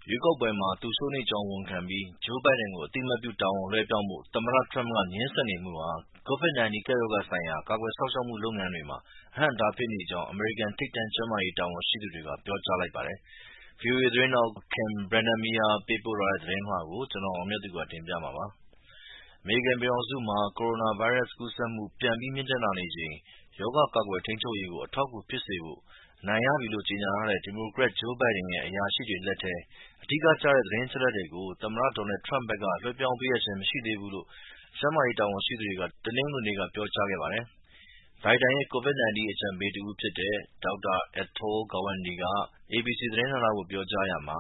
ရွေးကောက်ပွဲမှာသူရှုံးနိမ့်ကြောင်းဝန်ခံပြီး Joe Biden ကိုအသိအမှတ်ပြုတာဝန်လွှဲပြောင်းဖို့ သမ္မတ Trump ကငြင်းဆန်နေမှုဟာ COVID-19 ကပ်ရောဂါဆိုင်ရာ ကာကွယ်စောင့်ရှောက်မှုလုပ်ငန်းတွေမှာ အဟန့်အတားဖြစ်နေကြောင်း အမေရိကန်ထိပ်တန်းကျန်းမာရေးတာဝန်ရှိသူတွေကပြောကြားလိုက်ပါတယ်။ VOA သတင်းထောက် Ken Bredemeier ပေးပို့ထားတဲ့သတင်းလွှာကို ကိုအောင်မြတ်သူကတင်ပြမှာပါ။ အမေရိကန်ပြည်ထောင်စုမှာ ကိုရိုနာဗိုင်းရပ်စ်ကူးစက်မှု ပြန်ပြီးမြင့်တက်လာနေချိန် ရောဂါကာကွယ်ထိန်းချုပ်ရေးကို အထောက်အကူဖြစ်စေဖို့ အနိုင်ရပြီလို့ကြေညာထားတဲ့ ဒီမိုကရက် Joe Biden ရဲ့ အရာရှိတွေလက်ထဲ အဓိကကျတဲ့သတင်းအချက်အလက်တွေကို သမ္မတ Donald Trump ဘက်က လွှဲပြောင်းပေးအပ်ခြင်းမရှိသေးဘူးလို့ ကျန်းမာရေးတာဝန်ရှိသူတွေက တနင်္ဂနွေနေ့ကပြောကြားခဲ့ပါတယ်။ Biden ရဲ့ COVID-19 အကြံပေးတဦးဖြစ်တဲ့ Dr. Atul Gawande က ABC သတင်းဌာနကိုပြောကြားရာမှာ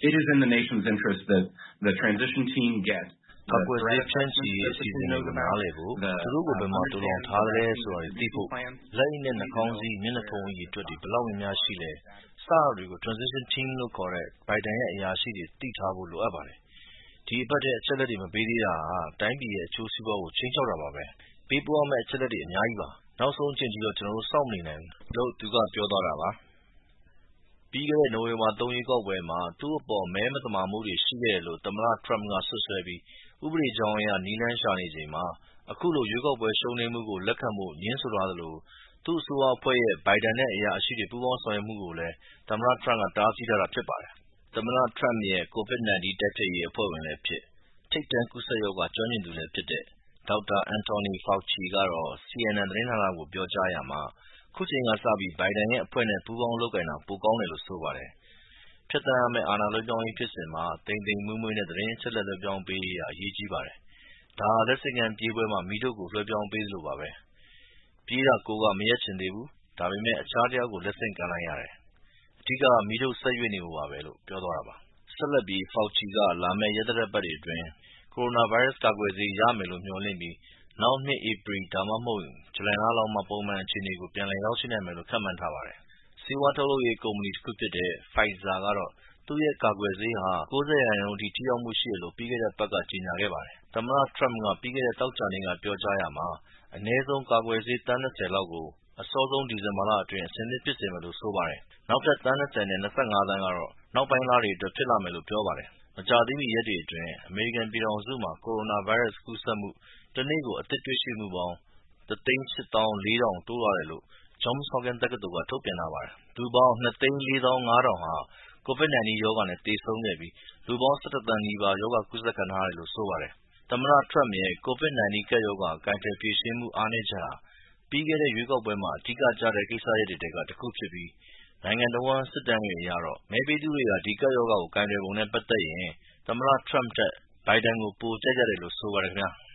ကာကွယ်ဆေးဖြန့်ချိရေးအစီအစဉ်တွေကိုနားလည်ဖို့ သူတို့ကိုဘယ်မှာသိုလှောင်ထားသလဲဆိုတာတွေသိဖို့ လက်အိတ်နဲ့ နှာခေါင်းစည်း၊ မျက်နှာဖုံးအရေအတွက်ဘယ်လောက်များများရှိလဲ စတာတွေကို Transition Team လို့ခေါ်တဲ့ Biden ရဲ့အရာရှိတွေသိထားဖို့လိုအပ်ပါတယ်။ ဒီအပတ်ထဲအချက်အလက်တွေမပေးသေးတာဟာ တိုင်းပြည်ရဲ့အကျိုးစီးပွားကို ခြိမ်းခြောက်တာပါပဲ။ ပေးပို့ရမယ့်အချက်အလက်တွေအများကြီးပါ။ နောက်ဆုံးအချိန်ထိတော့ ကျနော်တို့စောင့်မနေနိုင်ဘူးလို့သူကပြောသွားတာပါ။ ပြီးခဲ့တဲ့ နိုဝင်ဘာ 3 ရွေးကောက်ပွဲမှာ သူ့အပေါ်မဲမသမာမှုတွေရှိခဲ့တယ်လို့ သမ္မတ Trump ကစွပ်စွဲပြီး ဥပဒေကြောင်းအရနည်းလမ်းရှာနေချိန်မှာ အခုလိုရွေးကောက်ပွဲရှုံးနိမ့်မှုကိုလက်ခံဖို့ငြင်းဆိုထားသလို သူ့အစိုးရအဖွဲ့ရဲ့ Biden နဲ့အရာရှိတွေပူးပေါင်းဆောင်ရွက်မှုကိုလည်း သမ္မတ Trump ကတားဆီးထားတာဖြစ်ပါတယ်။ သမ္မတ Trump ရဲ့ COVID-19 တိုက်ဖျက်ရေးအဖွဲ့ဝင်လည်းဖြစ် ထိပ်တန်းကူးစက်ရောဂါကျွမ်းကျင်သူလည်းဖြစ်တဲ့ Dr. Anthony Fauci ကတော့ CNN သတင်းဌာနကိုပြောကြားရာမှာ အခုချိန်ကစပြီး Biden ရဲ့အဖွဲ့နဲ့ပူးပေါင်းလုပ်ကိုင်တာပိုကောင်းတယ်လို့ဆိုပါတယ်။ ဖြတ်သန်းရမယ့်အာဏာလွှဲပြောင်းရေးဖြစ်စဉ်မှာ သိမ်သိမ်မွေ့မွေ့နဲ့သတင်းအချက်အလက်လွှဲပြောင်းပေးရေးဟာ အရေးကြီးပါတယ်။ ဒါဟာလက်ဆင့်ကမ်းပြေးပွဲမှာ မီးထိုးကိုလွှဲပြောင်းပေးသလိုပါပဲ။ ပြေးတာကိုယ်ကမရပ်ချင်သေးဘူး ဒါပေမဲ့ အခြားတယောက်ကိုလက်ဆင့်ကမ်းလိုက်ရတယ်။ အဓိကက မီးထိုးဆက်ရွေ့နေဖို့ပါပဲလို့ပြောသွားတာပါ။ ဆက်လက်ပြီး Fauci က လာမယ့်ရက်သတ္တပတ်တွေအတွင်း ကိုရိုနာဗိုင်းရပ်စ်ကာကွယ်ဆေးရမယ်လို့မျှော်လင့်ပြီး နောက်နှစ် ဧပြီ ဒါမှမဟုတ် ဇူလိုင်လလောက်မှာ ပုံမှန်အခြေအနေကိုပြန်လည်ရောက်ရှိနိုင်မယ်လို့ခန့်မှန်းထားပါတယ်။ ဆေးဝါးထုတ်လုပ်ရေးကုမ္ပဏီတခုဖြစ်တဲ့ Pfizer ကတော့ သူ့ရဲ့ကာကွယ်ဆေးဟာ 90% အထိထိရောက်မှုရှိတယ်လို့ပြီးခဲ့တဲ့အပတ်ကကြေညာခဲ့ပါတယ်။ သမ္မတ Trump ကပြီးခဲ့တဲ့သောကြာနေ့ကပြောကြားရာမှာ အနည်းဆုံးကာကွယ်ဆေးသန်း 20 လောက်ကို အစောဆုံးဒီဇင်ဘာလအတွင်းအဆင်သင့်ဖြစ်စေမယ်လို့ဆိုပါတယ်။ နောက်ထပ်သန်း 20 နဲ့ 25 သန်းကတော့ နောက်ပိုင်းလတွေအတွက်ဖြစ်လာမယ်လို့ပြောပါတယ်။ မကြာသေးမီရက်တွေအတွင်း အမေရိကန်ပြည်ထောင်စုမှာ ကိုရိုနာဗိုင်းရပ်စ်ကူးစက်မှု တနေ့ကိုအသစ်တွေ့ရှိမှုပေါင်း ၁၈၄,၀၀၀ တိုးလာတယ်လို့ Johns Hopkins တက္ကသိုလ်ကထုတ်ပြန်ထားပါတယ်။ လူပေါင်း ၂၄၅,၀၀၀ ဟာ COVID-19 ရောဂါနဲ့သေဆုံးခဲ့ပြီး လူပေါင်း ၁၁ သန်းနီးပါးရောဂါကူးစက်ခံထားရတယ်လို့ဆိုပါတယ်။ သမ္မတ Trump ရဲ့ COVID-19 ကပ်ရောဂါကိုင်တွယ်ဖြေရှင်းမှုအားနည်းချက်ဟာ ပြီးခဲ့တဲ့ရွေးကောက်ပွဲမှာအဓိကကျတဲ့ကိစ္စရပ်တွေထဲကတခုဖြစ်ပြီး နိုင်ငံတဝန်းစစ်တမ်းတွေအရတော့ မဲပေးသူတွေဟာ ဒီကပ်ရောဂါကိုကိုင်တွယ်ပုံနဲ့ပတ်သက်ရင် သမ္မတ Trump ထက် Biden ကိုပိုကြိုက်ကြတယ်လို့ဆိုပါတယ်ခင်ဗျာ။